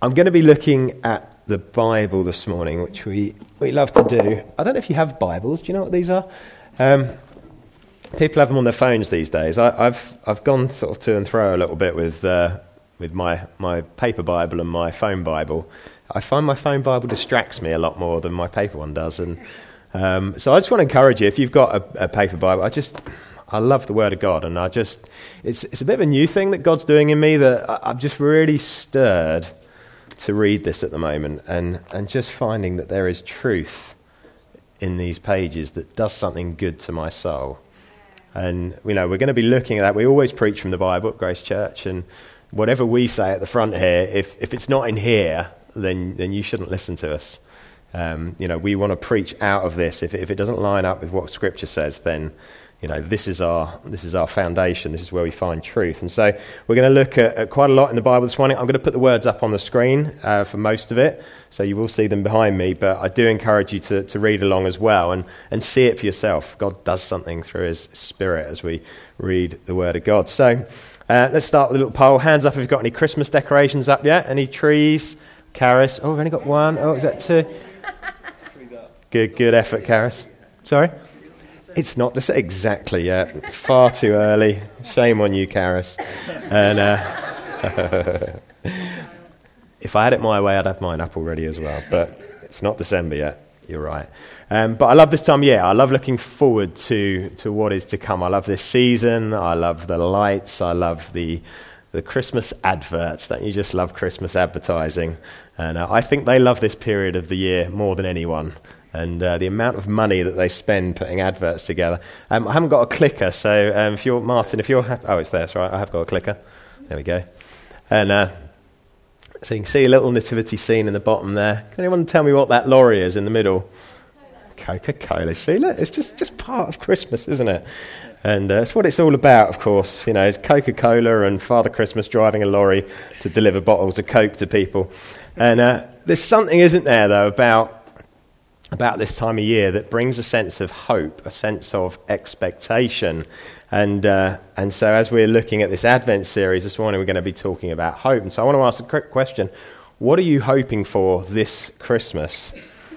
I'm going to be looking at the Bible this morning, which we love to do. I don't know if you have Bibles. Do you know what these are? People have them on their phones these days. I've gone sort of to and fro a little bit with my paper Bible and my phone Bible. I find my phone Bible distracts me a lot more than my paper one does, and so I just want to encourage you, if you've got a paper Bible, I love the Word of God, and it's a bit of a new thing that God's doing in me, that I'm just really stirred to read this at the moment, and just finding that there is truth in these pages that does something good to my soul. And we're going to be looking at that. We always preach from the Bible at Grace Church, and whatever we say at the front here, if it's not in here, then you shouldn't listen to us. We want to preach out of this. If it doesn't line up with what Scripture says, then this is our foundation. This is where we find truth. And so we're going to look at quite a lot in the Bible this morning. I'm going to put the words up on the screen for most of it, so you will see them behind me. But I do encourage you to read along as well and see it for yourself. God does something through His Spirit as we read the Word of God. So let's start with a little poll. Hands up if you've got any Christmas decorations up yet. Any trees? Karis? Oh, we've only got one. Oh, is that two? Good effort, Karis. Sorry? It's not exactly yet. Far too early. Shame on you, Karis. And if I had it my way, I'd have mine up already as well. But it's not December yet. You're right. But I love this time of year. I love looking forward to what is to come. I love this season. I love the lights. I love the Christmas adverts. Don't you just love Christmas advertising? And I think they love this period of the year more than anyone. And the amount of money that they spend putting adverts together. I haven't got a clicker, so if you're happy... Oh, it's there, that's right, I have got a clicker. There we go. And so you can see a little nativity scene in the bottom there. Can anyone tell me what that lorry is in the middle? Coca-Cola. See, look, it's just part of Christmas, isn't it? And that's what it's all about, of course. It's Coca-Cola and Father Christmas driving a lorry to deliver bottles of Coke to people. And there's something, isn't there, though, about this time of year that brings a sense of hope, a sense of expectation. And so as we're looking at this Advent series this morning, we're going to be talking about hope. And so I want to ask a quick question. What are you hoping for this Christmas?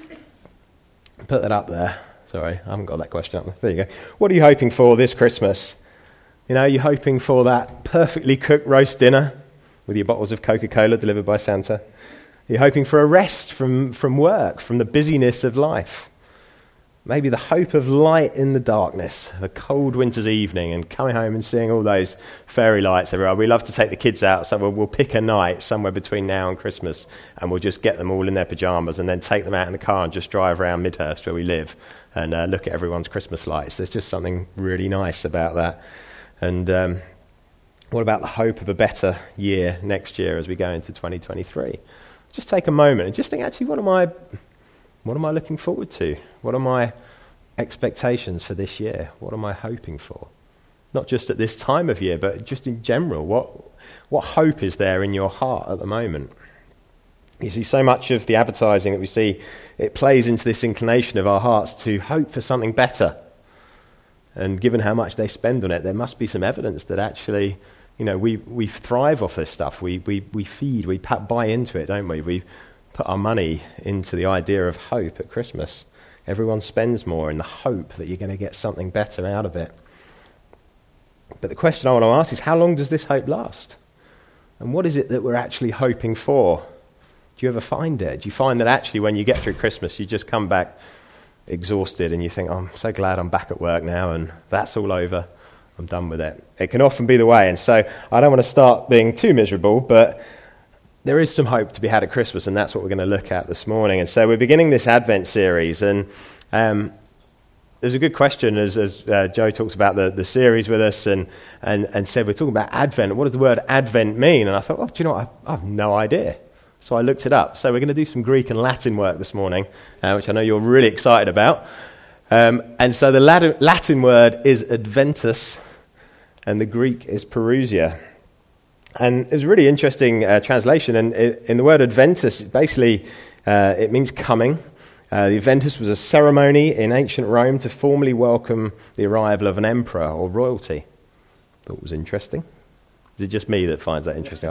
Put that up there. Sorry, I haven't got that question up there. There you go. What are you hoping for this Christmas? You're hoping for that perfectly cooked roast dinner with your bottles of Coca-Cola delivered by Santa? You're hoping for a rest from work, from the busyness of life. Maybe the hope of light in the darkness, a cold winter's evening, and coming home and seeing all those fairy lights everywhere. We love to take the kids out, so we'll pick a night somewhere between now and Christmas, and we'll just get them all in their pyjamas and then take them out in the car and just drive around Midhurst, where we live, and look at everyone's Christmas lights. There's just something really nice about that. And what about the hope of a better year next year as we go into 2023? Just take a moment and just think, actually, what am I looking forward to? What are my expectations for this year? What am I hoping for? Not just at this time of year, but just in general. What hope is there in your heart at the moment? You see, so much of the advertising that we see, it plays into this inclination of our hearts to hope for something better. And given how much they spend on it, there must be some evidence that actually... we thrive off this stuff. We feed, we buy into it, don't we? We put our money into the idea of hope at Christmas. Everyone spends more in the hope that you're going to get something better out of it. But the question I want to ask is, how long does this hope last? And what is it that we're actually hoping for? Do you ever find it? Do you find that actually when you get through Christmas, you just come back exhausted and you think, oh, I'm so glad I'm back at work now and that's all over. I'm done with it. It can often be the way, and so I don't want to start being too miserable, but there is some hope to be had at Christmas, and that's what we're going to look at this morning. And so we're beginning this Advent series, and there's a good question as Joe talks about the series with us, and said we're talking about Advent. What does the word Advent mean? And I thought, do you know what? I have no idea. So I looked it up. So we're going to do some Greek and Latin work this morning, which I know you're really excited about. And so the Latin word is adventus, and the Greek is parousia. And it's a really interesting translation. And in the word adventus, basically it means coming. The adventus was a ceremony in ancient Rome to formally welcome the arrival of an emperor or royalty. Thought it was interesting. Is it just me that finds that interesting?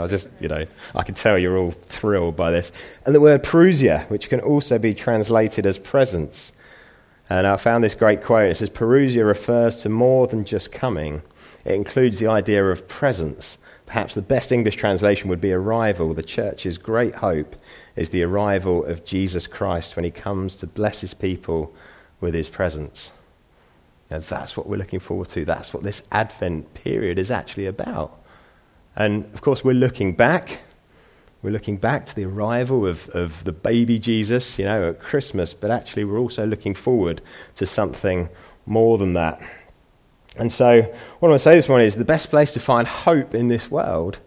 I can tell you're all thrilled by this. And the word parousia, which can also be translated as presence. And I found this great quote. It says, parousia refers to more than just coming. It includes the idea of presence. Perhaps the best English translation would be arrival. The church's great hope is the arrival of Jesus Christ when he comes to bless his people with his presence. And that's what we're looking forward to. That's what this Advent period is actually about. And, of course, we're looking back. We're looking back to the arrival of the baby Jesus, at Christmas. But actually, we're also looking forward to something more than that. And so, what I want to say this morning is the best place to find hope in this world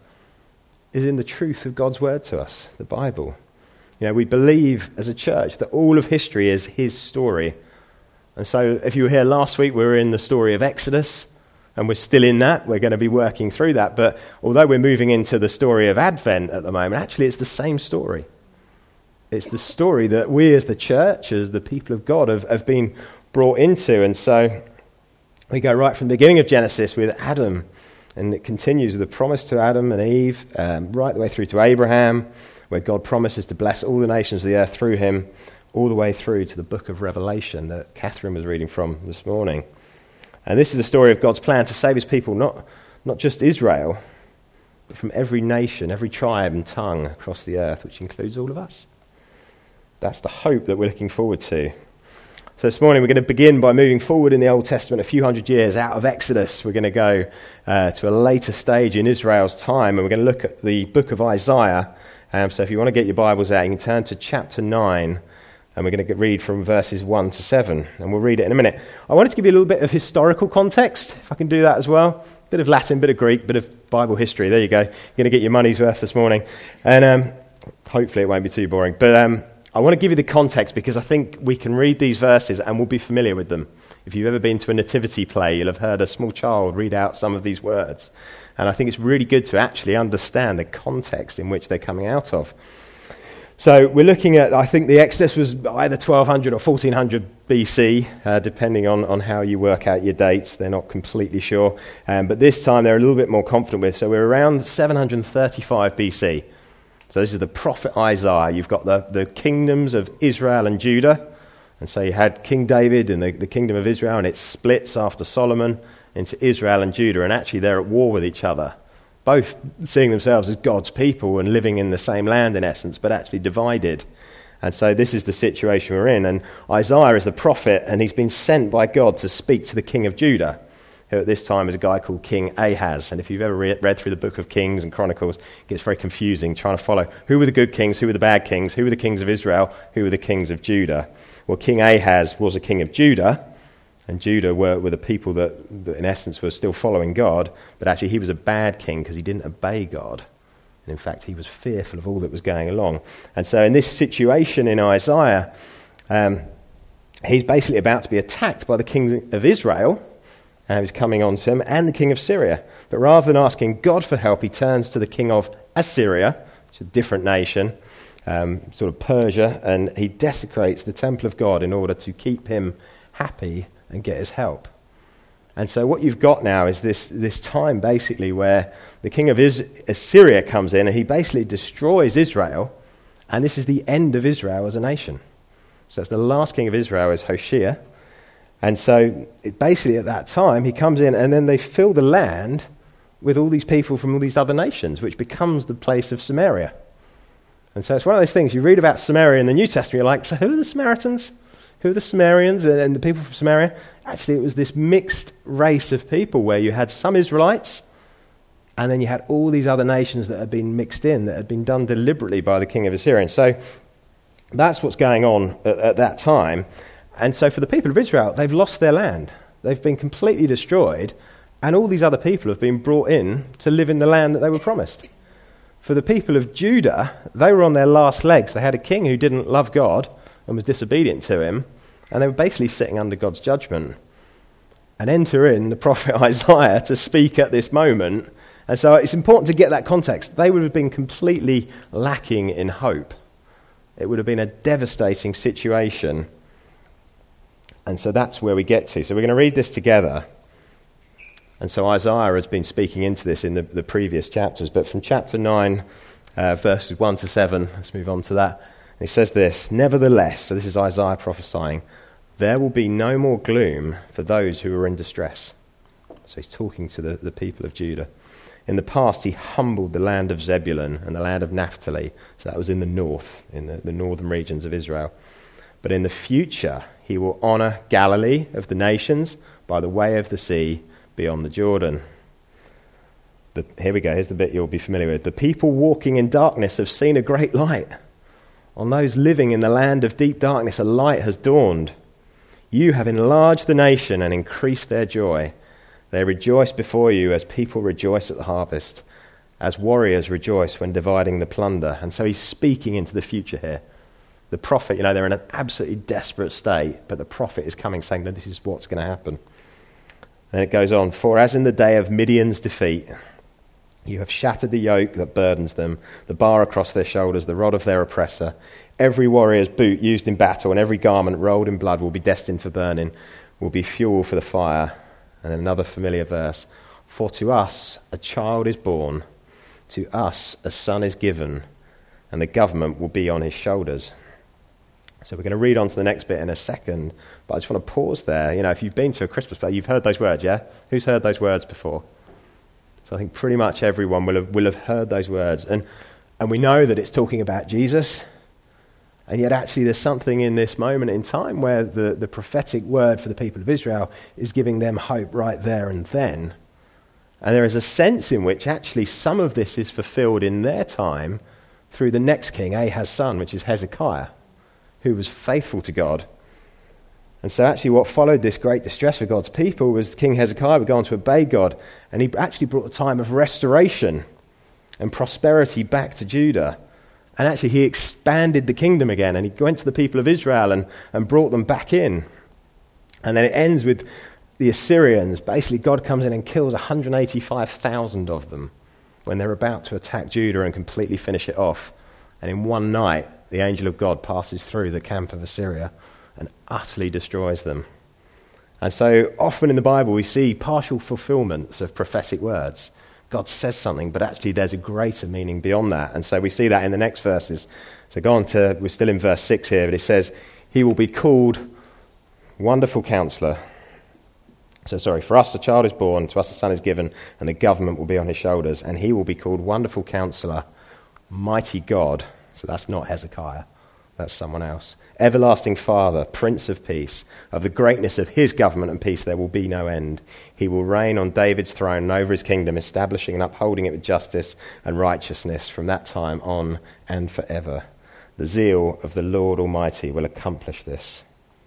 is in the truth of God's word to us, the Bible. We believe as a church that all of history is his story. And so, if you were here last week, we were in the story of Exodus. And we're still in that. We're going to be working through that. But although we're moving into the story of Advent at the moment, actually it's the same story. It's the story that we as the church, as the people of God, have been brought into. And so we go right from the beginning of Genesis with Adam. And it continues with the promise to Adam and Eve, right the way through to Abraham, where God promises to bless all the nations of the earth through him, all the way through to the book of Revelation that Catherine was reading from this morning. And this is the story of God's plan to save his people, not just Israel, but from every nation, every tribe and tongue across the earth, which includes all of us. That's the hope that we're looking forward to. So this morning we're going to begin by moving forward in the Old Testament a few hundred years out of Exodus. We're going to go to a later stage in Israel's time, and we're going to look at the book of Isaiah. So if you want to get your Bibles out, you can turn to chapter 9. And we're going to read from verses 1 to 7, and we'll read it in a minute. I wanted to give you a little bit of historical context, if I can do that as well. A bit of Latin, bit of Greek, bit of Bible history. There you go. You're going to get your money's worth this morning. And hopefully it won't be too boring. But I want to give you the context because I think we can read these verses and we'll be familiar with them. If you've ever been to a nativity play, you'll have heard a small child read out some of these words. And I think it's really good to actually understand the context in which they're coming out of. So we're looking at, I think the Exodus was either 1200 or 1400 BC, depending on how you work out your dates. They're not completely sure. But this time they're a little bit more confident with. So we're around 735 BC. So this is the prophet Isaiah. You've got the kingdoms of Israel and Judah. And so you had King David and the kingdom of Israel, and it splits after Solomon into Israel and Judah. And actually they're at war with each other, both seeing themselves as God's people and living in the same land in essence, but actually divided. And so this is the situation we're in. And Isaiah is the prophet, and he's been sent by God to speak to the king of Judah, who at this time is a guy called King Ahaz. And if you've ever read through the book of Kings and Chronicles, it gets very confusing trying to follow who were the good kings, who were the bad kings, who were the kings of Israel, who were the kings of Judah. Well, King Ahaz was a king of Judah, and Judah were the people that in essence were still following God, but actually he was a bad king because he didn't obey God. And in fact, he was fearful of all that was going along. And so in this situation in Isaiah, he's basically about to be attacked by the king of Israel, and he's coming on to him, and the king of Syria. But rather than asking God for help, he turns to the king of Assyria, which is a different nation, sort of Persia, and he desecrates the temple of God in order to keep him happy and get his help. And so what you've got now is this time basically where the king of Assyria comes in and he basically destroys Israel, and this is the end of Israel as a nation. So it's the last king of Israel is Hoshea. And so basically at that time he comes in and then they fill the land with all these people from all these other nations, which becomes the place of Samaria. And so it's one of those things, you read about Samaria in the New Testament, you're like, so who are the Samaritans? Who are the Samaritans and the people from Samaria? Actually, it was this mixed race of people where you had some Israelites, and then you had all these other nations that had been mixed in, that had been done deliberately by the king of Assyria. And so that's what's going on at that time. And so for the people of Israel, they've lost their land. They've been completely destroyed, and all these other people have been brought in to live in the land that they were promised. For the people of Judah, they were on their last legs. They had a king who didn't love God and was disobedient to him, and they were basically sitting under God's judgment. And enter in the prophet Isaiah to speak at this moment. And so it's important to get that context. They would have been completely lacking in hope. It would have been a devastating situation. And so that's where we get to. So we're going to read this together. And so Isaiah has been speaking into this in the previous chapters. But from chapter 9, verses 1 to 7, let's move on to that. It says this, "Nevertheless," so this is Isaiah prophesying, "there will be no more gloom for those who are in distress." So he's talking to the people of Judah. "In the past, he humbled the land of Zebulun and the land of Naphtali." So that was in the north, in the northern regions of Israel. "But in the future, he will honor Galilee of the nations by the way of the sea beyond the Jordan." Here we go, here's the bit you'll be familiar with. "The people walking in darkness have seen a great light. On those living in the land of deep darkness, a light has dawned. You have enlarged the nation and increased their joy. They rejoice before you as people rejoice at the harvest, as warriors rejoice when dividing the plunder." And so he's speaking into the future here. The prophet, they're in an absolutely desperate state, but the prophet is coming saying, no, this is what's going to happen. And it goes on, "For as in the day of Midian's defeat, you have shattered the yoke that burdens them, the bar across their shoulders, the rod of their oppressor. Every warrior's boot used in battle and every garment rolled in blood will be destined for burning, will be fuel for the fire." And another familiar verse, "For to us a child is born, to us a son is given, and the government will be on his shoulders." So we're going to read on to the next bit in a second, but I just want to pause there. If you've been to a Christmas play, you've heard those words, yeah? Who's heard those words before? So I think pretty much everyone will have heard those words. And we know that it's talking about Jesus, and yet actually there's something in this moment in time where the prophetic word for the people of Israel is giving them hope right there and then. And there is a sense in which actually some of this is fulfilled in their time through the next king, Ahaz's son, which is Hezekiah, who was faithful to God. And so actually what followed this great distress for God's people was King Hezekiah would go on to obey God, and he actually brought a time of restoration and prosperity back to Judah. And actually he expanded the kingdom again, and he went to the people of Israel and brought them back in. And then it ends with the Assyrians. Basically God comes in and kills 185,000 of them when they're about to attack Judah and completely finish it off. And in one night, the angel of God passes through the camp of Assyria and utterly destroys them. And so often in the Bible we see partial fulfillments of prophetic words. God says something, but actually there's a greater meaning beyond that. And so we see that in the next verses. So go on to, we're still in verse 6 here, but it says, "He will be called Wonderful Counselor." "For us a child is born, to us a son is given, and the government will be on his shoulders. And he will be called Wonderful Counselor, Mighty God." So that's not Hezekiah, that's someone else. "Everlasting Father, Prince of Peace. Of the greatness of his government and peace there will be no end. He will reign on David's throne and over his kingdom, establishing and upholding it with justice and righteousness from that time on and forever. The zeal of the Lord Almighty will accomplish this."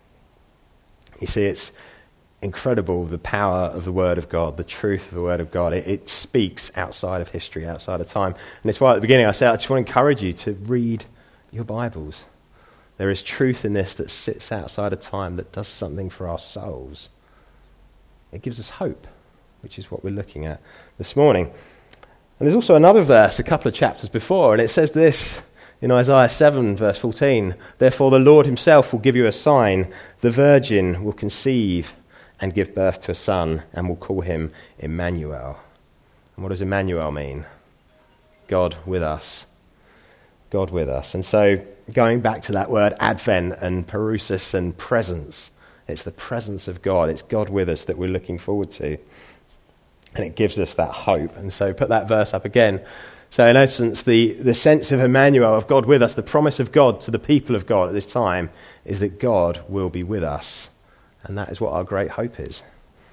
You see, it's incredible, the power of the Word of God, the truth of the Word of God. It speaks outside of history, outside of time. And it's why at the beginning I said, I just want to encourage you to read your Bibles. There is truth in this that sits outside of time, that does something for our souls. It gives us hope, which is what we're looking at this morning. And there's also another verse a couple of chapters before, and it says this in Isaiah 7, verse 14, "Therefore the Lord himself will give you a sign. The virgin will conceive and give birth to a son, and will call him Emmanuel." And what does Emmanuel mean? God with us. God with us. And so going back to that word Advent and parousis and presence, it's the presence of God. It's God with us that we're looking forward to. And it gives us that hope. And so put that verse up again. So in essence, the sense of Emmanuel, of God with us, the promise of God to the people of God at this time is that God will be with us. And that is what our great hope is.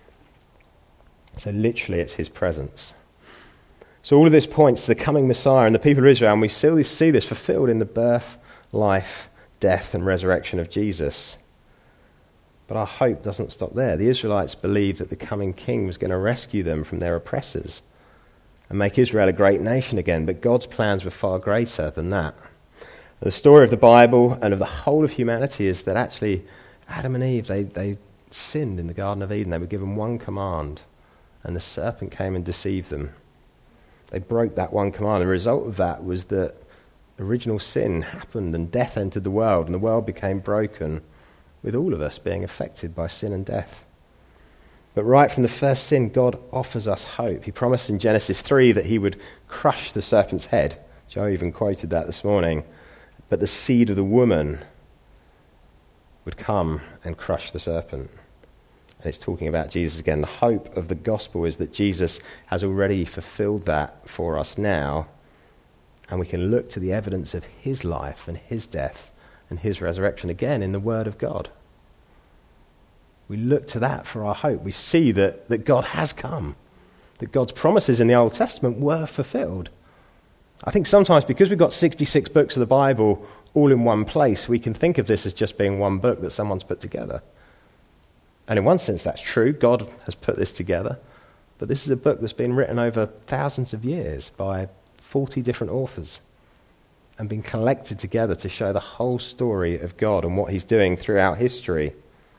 So literally it's his presence. So all of this points to the coming Messiah and the people of Israel, and we still see this fulfilled in the birth, life, death and resurrection of Jesus. But our hope doesn't stop there. The Israelites believed that the coming king was going to rescue them from their oppressors and make Israel a great nation again, but God's plans were far greater than that. The story of the Bible and of the whole of humanity is that actually Adam and Eve, they sinned in the Garden of Eden. They were given one command, and the serpent came and deceived them. They broke that one command. The result of that was that original sin happened and death entered the world, and the world became broken, with all of us being affected by sin and death. But right from the first sin, God offers us hope. He promised in Genesis 3 that he would crush the serpent's head. Joe even quoted that this morning. But the seed of the woman would come and crush the serpent. And it's talking about Jesus again. The hope of the gospel is that Jesus has already fulfilled that for us now. And we can look to the evidence of his life and his death and his resurrection again in the Word of God. We look to that for our hope. We see that God has come, that God's promises in the Old Testament were fulfilled. I think sometimes because we've got 66 books of the Bible all in one place, we can think of this as just being one book that someone's put together. And in one sense that's true. God has put this together. But this is a book that's been written over thousands of years by 40 different authors and been collected together to show the whole story of God and what he's doing throughout history.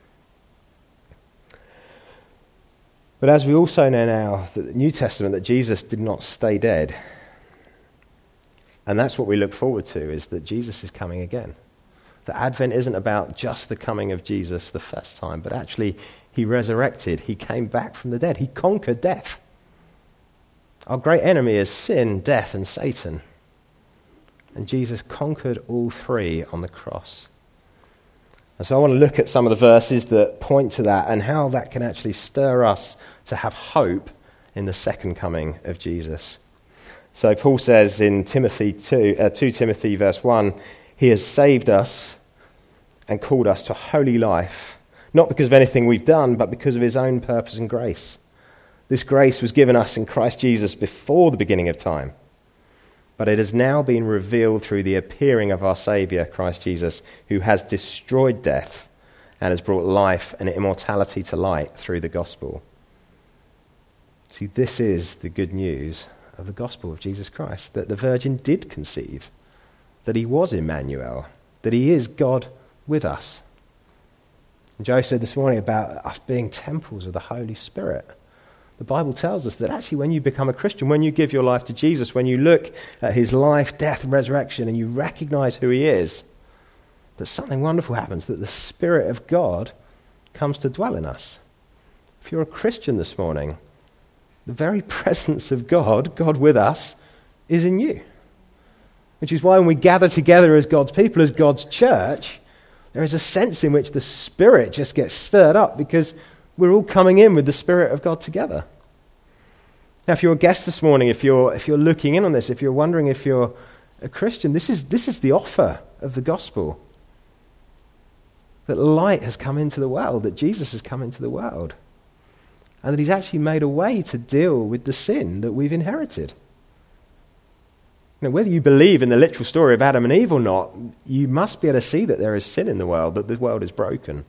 But as we also know now, that the New Testament, that Jesus did not stay dead. And that's what we look forward to, is that Jesus is coming again. That Advent isn't about just the coming of Jesus the first time, but actually he resurrected. He came back from the dead. He conquered death. Our great enemy is sin, death, and Satan. And Jesus conquered all three on the cross. And so I want to look at some of the verses that point to that and how that can actually stir us to have hope in the second coming of Jesus. So Paul says in 2 Timothy verse 1, he has saved us and called us to holy life, not because of anything we've done, but because of his own purpose and grace. This grace was given us in Christ Jesus before the beginning of time, but it has now been revealed through the appearing of our Saviour, Christ Jesus, who has destroyed death and has brought life and immortality to light through the gospel. See, this is the good news of the gospel of Jesus Christ, that the Virgin did conceive, that he was Emmanuel, that he is God with us. And Joe said this morning about us being temples of the Holy Spirit. The Bible tells us that actually when you become a Christian, when you give your life to Jesus, when you look at his life, death, and resurrection, and you recognize who he is, that something wonderful happens, that the Spirit of God comes to dwell in us. If you're a Christian this morning, the very presence of God, God with us, is in you. Which is why when we gather together as God's people, as God's church, there is a sense in which the Spirit just gets stirred up because we're all coming in with the Spirit of God together. Now, if you're a guest this morning, if you're looking in on this, if you're wondering if you're a Christian, this is the offer of the gospel. That light has come into the world, that Jesus has come into the world, and that he's actually made a way to deal with the sin that we've inherited. You know, whether you believe in the literal story of Adam and Eve or not, you must be able to see that there is sin in the world, that the world is broken.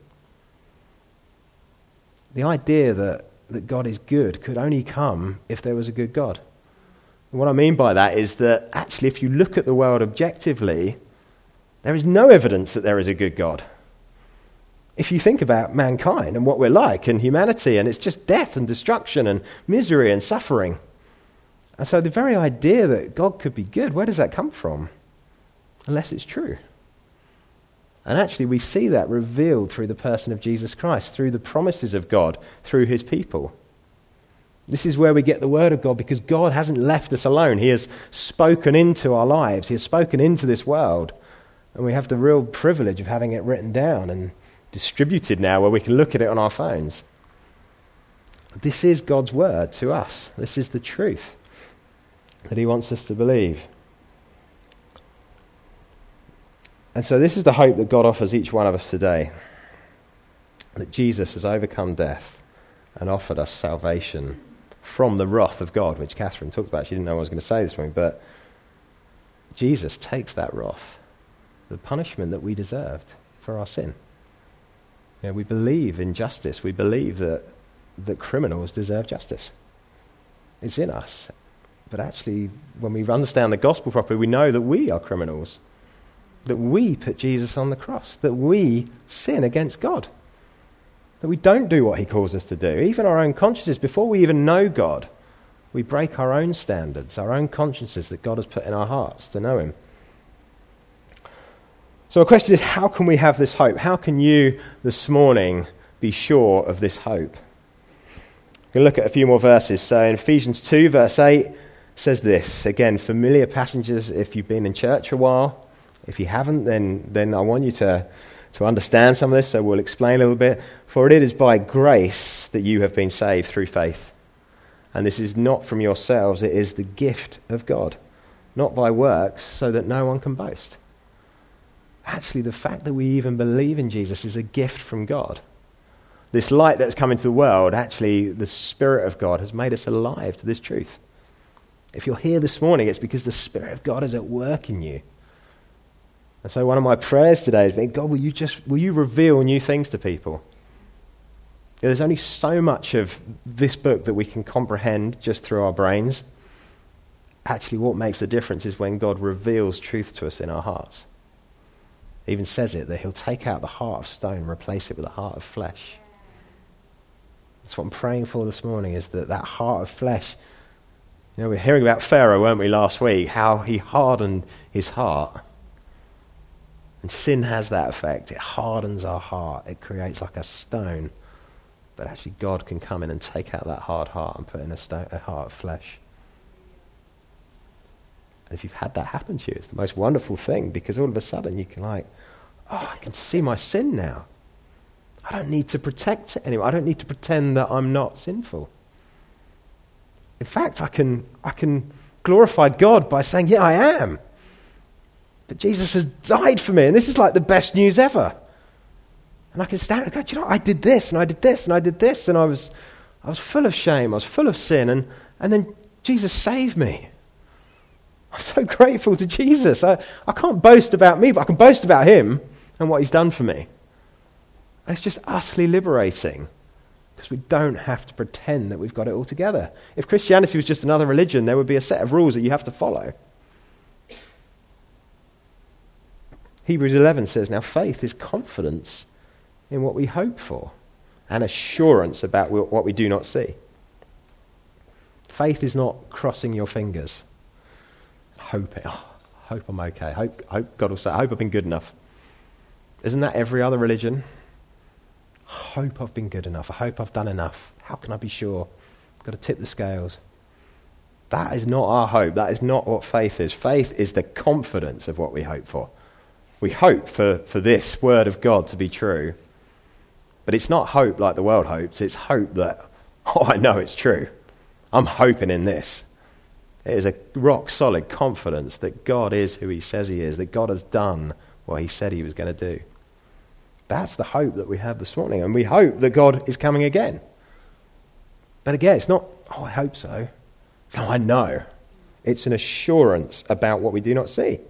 The idea that God is good could only come if there was a good God. And what I mean by that is that actually if you look at the world objectively, there is no evidence that there is a good God. If you think about mankind and what we're like and humanity, and it's just death and destruction and misery and suffering. And so the very idea that God could be good, where does that come from? Unless it's true. And actually we see that revealed through the person of Jesus Christ, through the promises of God, through his people. This is where we get the word of God, because God hasn't left us alone. He has spoken into our lives. He has spoken into this world. And we have the real privilege of having it written down and distributed now where we can look at it on our phones. This is God's word to us. This is the truth that he wants us to believe. And so this is the hope that God offers each one of us today, that Jesus has overcome death and offered us salvation from the wrath of God, which Catherine talked about. She didn't know what I was going to say this morning, but Jesus takes that wrath, the punishment that we deserved for our sin. You know, we believe in justice. We believe that criminals deserve justice. It's in us. But actually, when we understand the gospel properly, we know that we are criminals. That we put Jesus on the cross, that we sin against God, that we don't do what he calls us to do. Even our own consciences, before we even know God, we break our own standards, our own consciences that God has put in our hearts to know him. So the question is, how can we have this hope? How can you this morning be sure of this hope? We'll look at a few more verses. So in Ephesians 2, verse 8, says this. Again, familiar passages if you've been in church a while. If you haven't, then I want you to understand some of this, so we'll explain a little bit. For it is by grace that you have been saved through faith. And this is not from yourselves, it is the gift of God, not by works, so that no one can boast. Actually, the fact that we even believe in Jesus is a gift from God. This light that's come into the world, actually, the Spirit of God has made us alive to this truth. If you're here this morning, it's because the Spirit of God is at work in you. And so one of my prayers today is, God, will you reveal new things to people? There's only so much of this book that we can comprehend just through our brains. Actually, what makes the difference is when God reveals truth to us in our hearts. It even says it, that he'll take out the heart of stone and replace it with a heart of flesh. That's what I'm praying for this morning, is that heart of flesh. You know, we were hearing about Pharaoh, weren't we, last week, how he hardened his heart. And sin has that effect. It hardens our heart. It creates like a stone. But actually God can come in and take out that hard heart and put in a heart of flesh. And if you've had that happen to you, it's the most wonderful thing, because all of a sudden you can I can see my sin now. I don't need to protect it anymore. I don't need to pretend that I'm not sinful. In fact, I can glorify God by saying, yeah, I am. But Jesus has died for me, and this is like the best news ever. And I can stand and go, do you know, I did this, and I did this, and I did this, and I was full of shame, I was full of sin, and then Jesus saved me. I'm so grateful to Jesus. I can't boast about me, but I can boast about him and what he's done for me. And it's just utterly liberating, because we don't have to pretend that we've got it all together. If Christianity was just another religion, there would be a set of rules that you have to follow. Hebrews 11 says, now faith is confidence in what we hope for, and assurance about what we do not see. Faith is not crossing your fingers, hope I'm okay, hope God will say, I hope I've been good enough. Isn't that every other religion? Hope I've been good enough, I hope I've done enough. How can I be sure? I've got to tip the scales. That is not our hope. That is not what faith is. Faith is the confidence of what we hope for. We hope for this word of God to be true. But it's not hope like the world hopes. It's hope that, I know it's true. I'm hoping in this. It is a rock-solid confidence that God is who he says he is, that God has done what he said he was going to do. That's the hope that we have this morning. And we hope that God is coming again. But again, it's not, I hope so. No, I know. It's an assurance about what we do not see.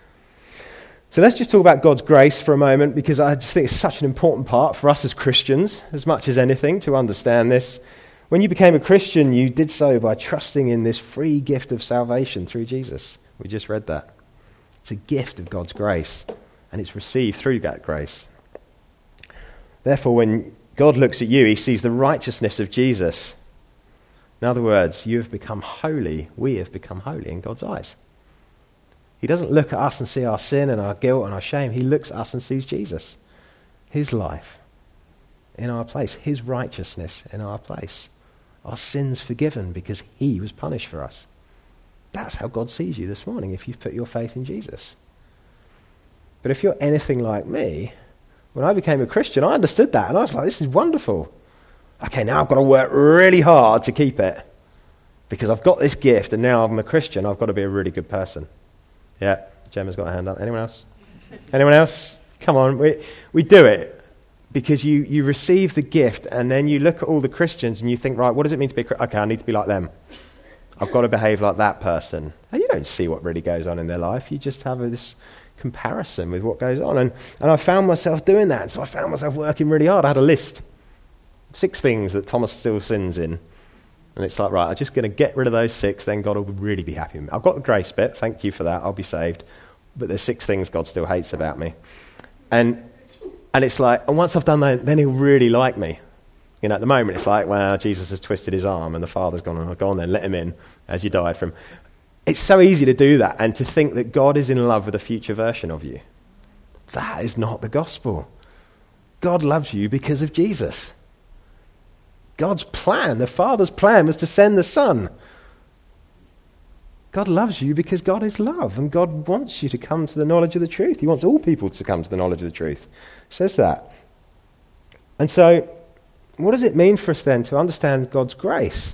So let's just talk about God's grace for a moment, because I just think it's such an important part for us as Christians, as much as anything, to understand this. When you became a Christian, you did so by trusting in this free gift of salvation through Jesus. We just read that. It's a gift of God's grace, and it's received through that grace. Therefore, when God looks at you, he sees the righteousness of Jesus. In other words, you have become holy. We have become holy in God's eyes. He doesn't look at us and see our sin and our guilt and our shame. He looks at us and sees Jesus, his life in our place, his righteousness in our place, our sins forgiven because he was punished for us. That's how God sees you this morning if you've put your faith in Jesus. But if you're anything like me, when I became a Christian, I understood that, and I was like, this is wonderful. Okay, now I've got to work really hard to keep it, because I've got this gift, and now I'm a Christian, I've got to be a really good person. Yeah, Gemma's got a hand up. Anyone else? Anyone else? Come on, we do it because you receive the gift, and then you look at all the Christians and you think, right, what does it mean to be a Christian? Okay, I need to be like them. I've got to behave like that person. And you don't see what really goes on in their life. You just have this comparison with what goes on. And I found myself doing that. So I found myself working really hard. I had a list. 6 things that Thomas still sins in. And it's like, right, I'm just going to get rid of those 6, then God will really be happy with me. I've got the grace bit, thank you for that, I'll be saved. But there's 6 things God still hates about me. And it's like, and once I've done that, then he'll really like me. You know, at the moment it's like, well, Jesus has twisted his arm and the Father's gone, oh, go on then, let him in, as you died for him. It's so easy to do that and to think that God is in love with a future version of you. That is not the gospel. God loves you because of Jesus. God's plan, the Father's plan, was to send the Son. God loves you because God is love, and God wants you to come to the knowledge of the truth. He wants all people to come to the knowledge of the truth. It says that. And so, what does it mean for us then to understand God's grace?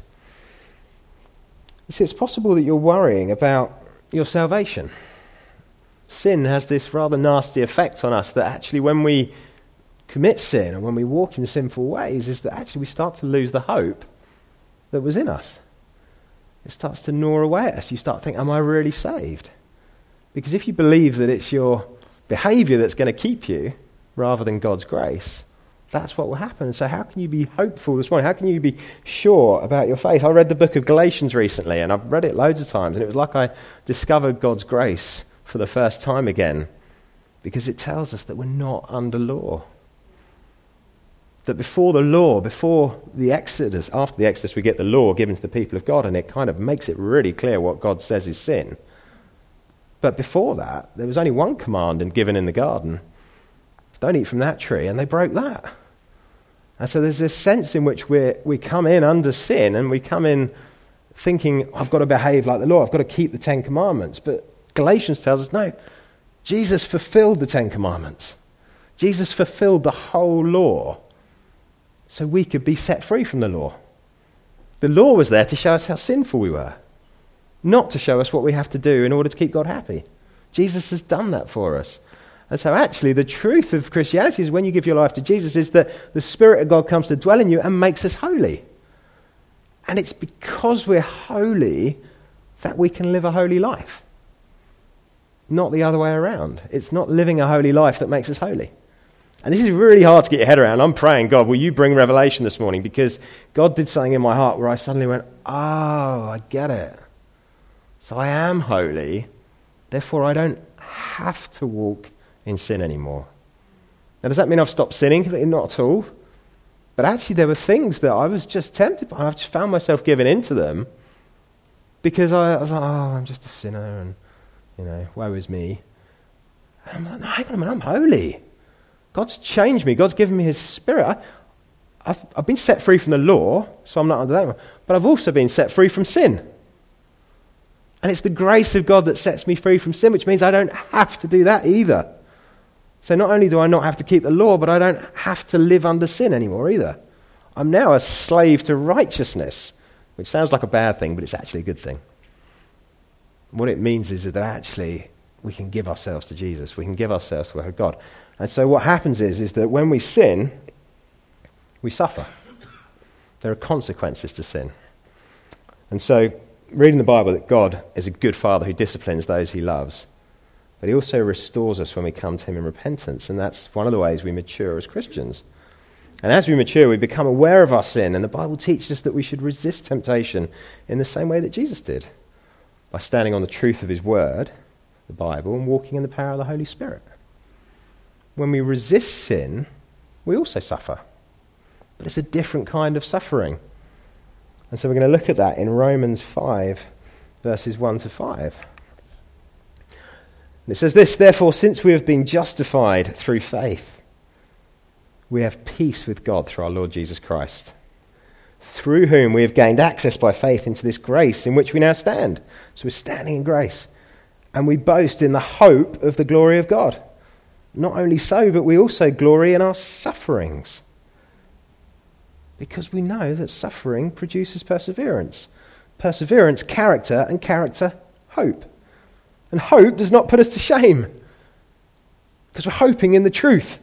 You see, it's possible that you're worrying about your salvation. Sin has this rather nasty effect on us that actually when we commit sin and when we walk in sinful ways is that actually we start to lose the hope that was in us. It starts to gnaw away at us. You start thinking, am I really saved? Because if you believe that it's your behavior that's going to keep you rather than God's grace, that's what will happen. So how can you be hopeful this morning? How can you be sure about your faith? I read the book of Galatians recently, and I've read it loads of times, and it was like I discovered God's grace for the first time again, because it tells us that we're not under law. That before the law, before the Exodus, after the Exodus, we get the law given to the people of God, and it kind of makes it really clear what God says is sin. But before that, there was only one command given in the garden: don't eat from that tree, and they broke that. And so there's this sense in which we come in under sin, and we come in thinking, I've got to behave like the law, I've got to keep the Ten Commandments. But Galatians tells us, no, Jesus fulfilled the Ten Commandments. Jesus fulfilled the whole law so we could be set free from the law. The law was there to show us how sinful we were, not to show us what we have to do in order to keep God happy. Jesus has done that for us. And so actually the truth of Christianity is when you give your life to Jesus is that the Spirit of God comes to dwell in you and makes us holy. And it's because we're holy that we can live a holy life. Not the other way around. It's not living a holy life that makes us holy. And this is really hard to get your head around. I'm praying, God, will you bring revelation this morning? Because God did something in my heart where I suddenly went, oh, I get it. So I am holy, therefore I don't have to walk in sin anymore. Now, does that mean I've stopped sinning? Not at all. But actually there were things that I was just tempted by. I've just found myself giving in to them because I was like, oh, I'm just a sinner and, woe is me. And I'm like, no, hang on a minute, I'm holy. God's changed me. God's given me his Spirit. I've been set free from the law, so I'm not under that one. But I've also been set free from sin. And it's the grace of God that sets me free from sin, which means I don't have to do that either. So not only do I not have to keep the law, but I don't have to live under sin anymore either. I'm now a slave to righteousness, which sounds like a bad thing, but it's actually a good thing. What it means is that actually we can give ourselves to Jesus. We can give ourselves to God. And so what happens is that when we sin, we suffer. There are consequences to sin. And so reading the Bible, that God is a good father who disciplines those he loves. But he also restores us when we come to him in repentance. And that's one of the ways we mature as Christians. And as we mature, we become aware of our sin. And the Bible teaches us that we should resist temptation in the same way that Jesus did. By standing on the truth of his word, the Bible, and walking in the power of the Holy Spirit. When we resist sin, we also suffer. But it's a different kind of suffering. And so we're going to look at that in Romans 5, verses 1 to 5. And it says this: therefore, since we have been justified through faith, we have peace with God through our Lord Jesus Christ, through whom we have gained access by faith into this grace in which we now stand. So we're standing in grace. And we boast in the hope of the glory of God. Not only so, but we also glory in our sufferings, because we know that suffering produces perseverance. Perseverance, character, and character, hope. And hope does not put us to shame, because we're hoping in the truth.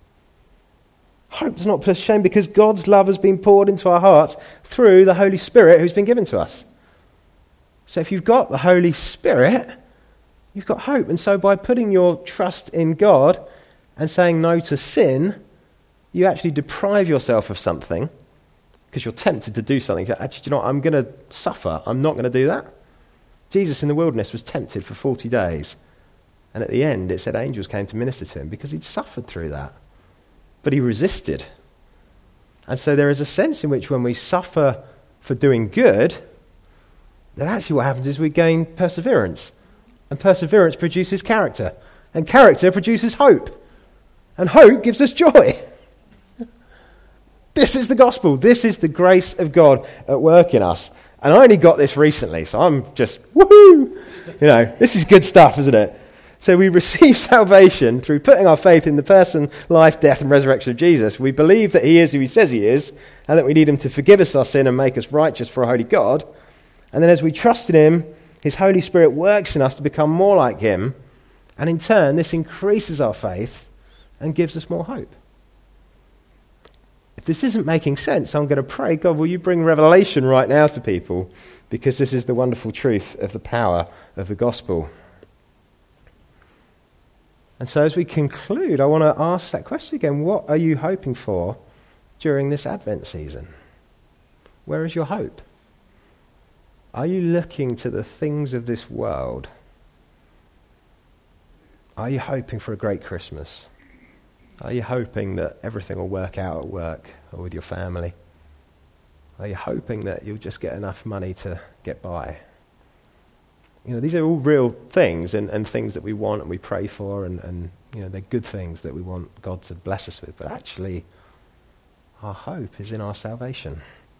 Hope does not put us to shame because God's love has been poured into our hearts through the Holy Spirit who's been given to us. So if you've got the Holy Spirit, you've got hope. And so by putting your trust in God and saying no to sin, you actually deprive yourself of something because you're tempted to do something. Actually, you know what? I'm going to suffer. I'm not going to do that. Jesus in the wilderness was tempted for 40 days. And at the end, it said angels came to minister to him because he'd suffered through that. But he resisted. And so there is a sense in which when we suffer for doing good, then actually what happens is we gain perseverance. And perseverance produces character. And character produces hope. And hope gives us joy. This is the gospel. This is the grace of God at work in us. And I only got this recently, so I'm just, woohoo! This is good stuff, isn't it? So we receive salvation through putting our faith in the person, life, death, and resurrection of Jesus. We believe that he is who he says he is, and that we need him to forgive us our sin and make us righteous for a holy God. And then as we trust in him, his Holy Spirit works in us to become more like him, and in turn, this increases our faith and gives us more hope. If this isn't making sense, I'm going to pray, God, will you bring revelation right now to people? Because this is the wonderful truth of the power of the gospel. And so as we conclude, I want to ask that question again. What are you hoping for during this Advent season? Where is your hope? Are you looking to the things of this world? Are you hoping for a great Christmas? Are you hoping that everything will work out at work or with your family? Are you hoping that you'll just get enough money to get by? These are all real things and things that we want and we pray for and they're good things that we want God to bless us with. But actually, our hope is in our salvation.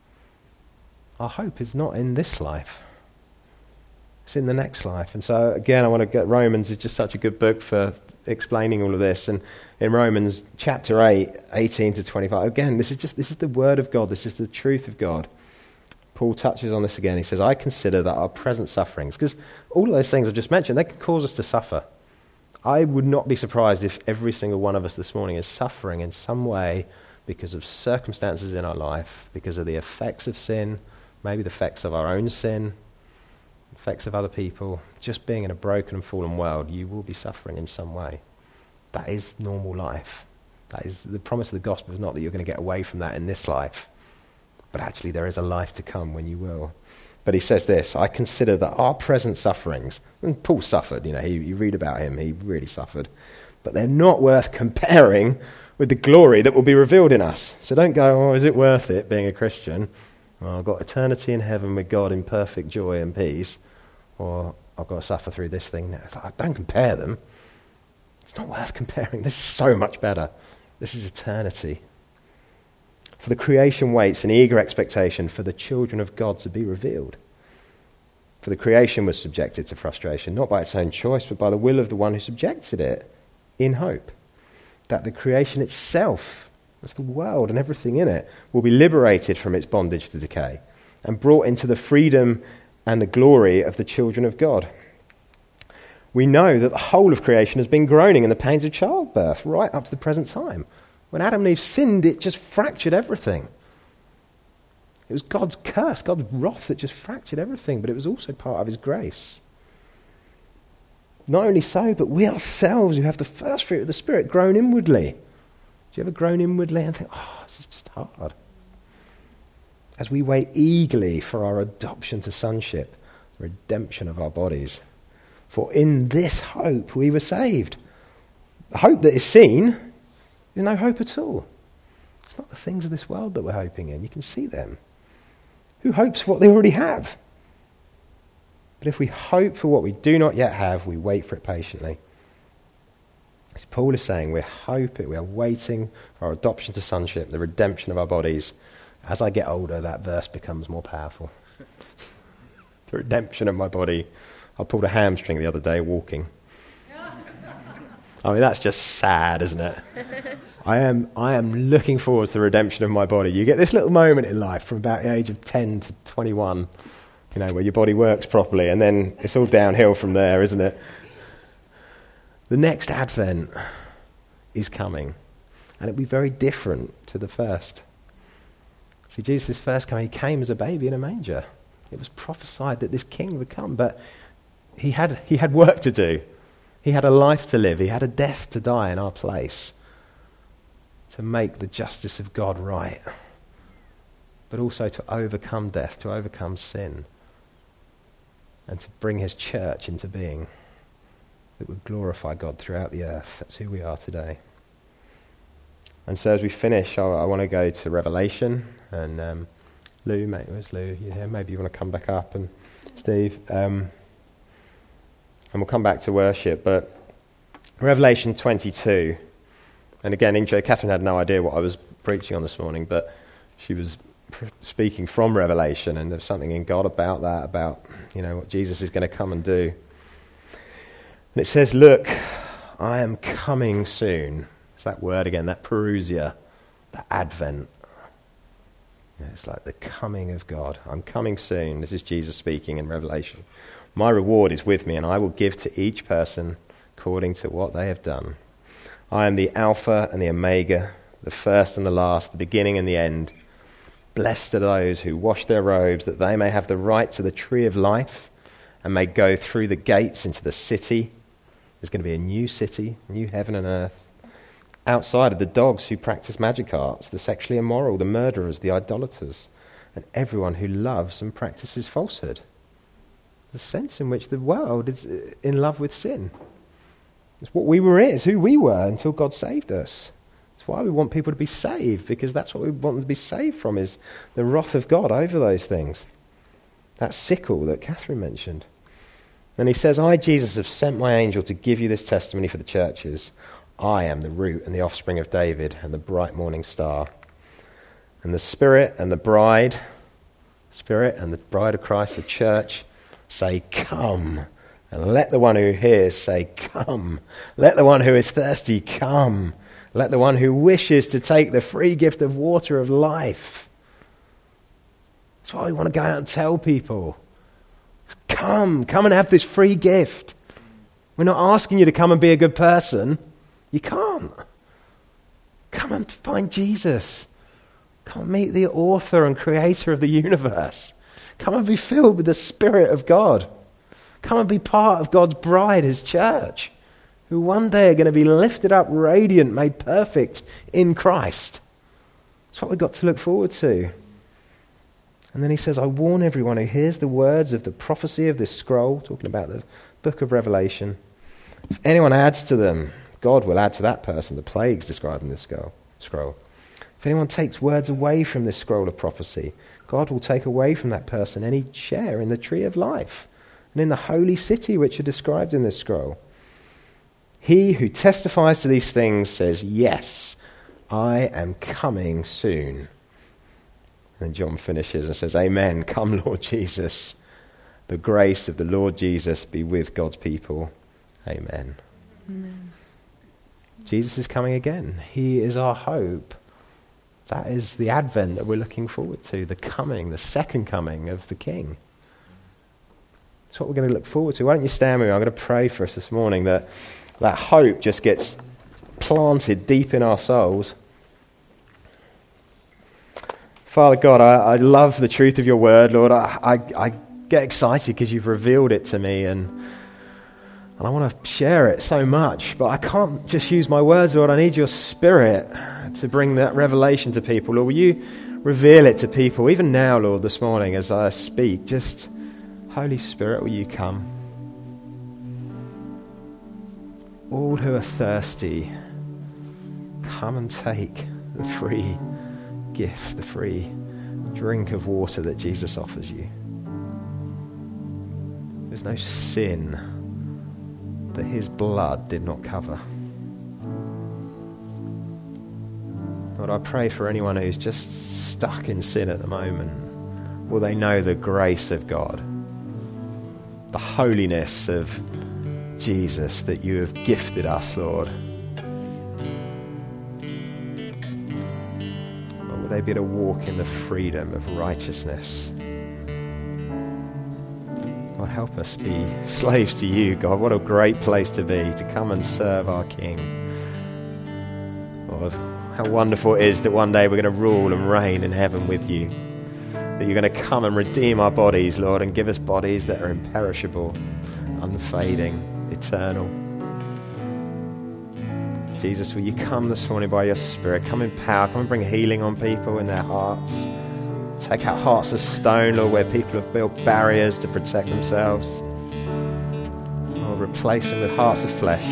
Our hope is not in this life. It's in the next life. And so, again, I want to get Romans is just such a good book for explaining all of this. And in Romans chapter 8, 18 to 25, again, this is the word of God. This is the truth of God. Paul touches on this again. He says, I consider that our present sufferings, because all of those things I've just mentioned, they can cause us to suffer. I would not be surprised if every single one of us this morning is suffering in some way because of circumstances in our life, because of the effects of sin, maybe the effects of our own sin, effects of other people. Just being in a broken and fallen world, you will be suffering in some way. That is normal life. That is the promise of the gospel is not that you're going to get away from that in this life, but actually there is a life to come when you will. But he says this, I consider that our present sufferings, and Paul suffered, you read about him, he really suffered, but they're not worth comparing with the glory that will be revealed in us. So don't go, is it worth it being a Christian? Well, I've got eternity in heaven with God in perfect joy and peace, or I've got to suffer through this thing now. It's like, don't compare them. It's not worth comparing. This is so much better. This is eternity. For the creation waits in eager expectation for the children of God to be revealed. For the creation was subjected to frustration, not by its own choice, but by the will of the one who subjected it, in hope that the creation itself, that's the world and everything in it, will be liberated from its bondage to decay and brought into the freedom and the glory of the children of God. We know that the whole of creation has been groaning in the pains of childbirth right up to the present time. When Adam and Eve sinned, it just fractured everything. It was God's curse, God's wrath that just fractured everything, but it was also part of his grace. Not only so, but we ourselves who have the first fruit of the Spirit groan inwardly. Do you ever groan inwardly and think, this is just hard? As we wait eagerly for our adoption to sonship, the redemption of our bodies. For in this hope we were saved. The hope that is seen is no hope at all. It's not the things of this world that we're hoping in. You can see them. Who hopes for what they already have? But if we hope for what we do not yet have, we wait for it patiently. As Paul is saying, we are waiting for our adoption to sonship, the redemption of our bodies. As I get older, that verse becomes more powerful. The redemption of my body. I pulled a hamstring the other day walking. I mean, that's just sad, isn't it? I am looking forward to the redemption of my body. You get this little moment in life from about the age of 10 to 21, where your body works properly, and then it's all downhill from there, isn't it? The next Advent is coming, and it'll be very different to the first. See, Jesus' first coming, he came as a baby in a manger. It was prophesied that this king would come, but he had work to do. He had a life to live. He had a death to die in our place to make the justice of God right, but also to overcome death, to overcome sin, and to bring his church into being that would glorify God throughout the earth. That's who we are today. And so as we finish, I want to go to Revelation. And Lou, mate, where's Lou? You here? Maybe you want to come back up, and Steve. And we'll come back to worship. But Revelation 22. And again, Catherine had no idea what I was preaching on this morning, but She was speaking from Revelation, and there's something in God about that, about, what Jesus is going to come and do. And it says, look, I am coming soon. It's that word again, that parousia, that advent. It's like the coming of God. I'm coming soon. This is Jesus speaking in Revelation. My reward is with me, and I will give to each person according to what they have done. I am the Alpha and the Omega, the first and the last, the beginning and the end. Blessed are those who wash their robes, that they may have the right to the tree of life and may go through the gates into the city. There's going to be a new city, new heaven and earth. Outside are the dogs who practice magic arts, the sexually immoral, the murderers, the idolaters, and everyone who loves and practices falsehood. The sense in which the world is in love with sin. It's what we were in, it's who we were until God saved us. It's why we want people to be saved, because that's what we want them to be saved from, is the wrath of God over those things. That sickle that Catherine mentioned. And he says, I, Jesus, have sent my angel to give you this testimony for the churches. I am the root and the offspring of David and the bright morning star. And the Spirit and the bride of Christ, the church, say, come. And let the one who hears say, come. Let the one who is thirsty come. Let the one who wishes to take the free gift of water of life. That's why we want to go out and tell people. Come and have this free gift. We're not asking you to come and be a good person. You can't. Come and find Jesus. Come and meet the author and creator of the universe. Come and be filled with the Spirit of God. Come and be part of God's bride, his church, who one day are going to be lifted up, radiant, made perfect in Christ. That's what we've got to look forward to. And then he says, I warn everyone who hears the words of the prophecy of this scroll, talking about the book of Revelation. If anyone adds to them, God will add to that person the plagues described in this scroll. If anyone takes words away from this scroll of prophecy, God will take away from that person any share in the tree of life and in the holy city which are described in this scroll. He who testifies to these things says, yes, I am coming soon. And John finishes and says, amen, come Lord Jesus. The grace of the Lord Jesus be with God's people. Amen. Amen. Jesus is coming again. He is our hope. That is the advent that we're looking forward to, the coming, the second coming of the King. That's what we're going to look forward to. Why don't you stand with me? I'm going to pray for us this morning that hope just gets planted deep in our souls. Father God, I love the truth of your word, Lord. I get excited because you've revealed it to me, and I want to share it so much, but I can't just use my words, Lord. I need your Spirit to bring that revelation to people. Lord, will you reveal it to people, even now, Lord, this morning as I speak? Just, Holy Spirit, will you come? All who are thirsty, come and take the free gift, the free drink of water that Jesus offers you. There's no sin that his blood did not cover. Lord, I pray for anyone who's just stuck in sin at the moment. Will they know the grace of God, the holiness of Jesus that you have gifted us, Lord? Or will they be able to walk in the freedom of righteousness? God, help us be slaves to you, God. What a great place to be, to come and serve our King. Lord, how wonderful it is that one day we're going to rule and reign in heaven with you. That you're going to come and redeem our bodies, Lord, and give us bodies that are imperishable, unfading, eternal. Jesus, will you come this morning by your Spirit? Come in power. Come and bring healing on people in their hearts. Take out hearts of stone, Lord, where people have built barriers to protect themselves. Lord, replace them with hearts of flesh.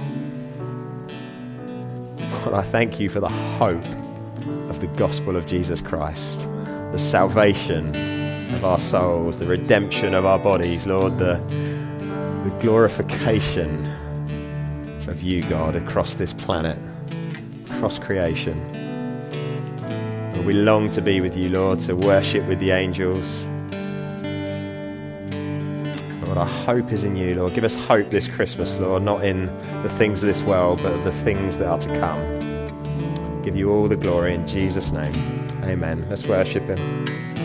Lord, I thank you for the hope of the gospel of Jesus Christ, the salvation of our souls, the redemption of our bodies, Lord, the glorification of you, God, across this planet, across creation. Lord, we long to be with you, Lord, to worship with the angels. Lord, our hope is in you, Lord. Give us hope this Christmas, Lord, not in the things of this world, but the things that are to come. Give you all the glory in Jesus' name. Amen. Let's worship him.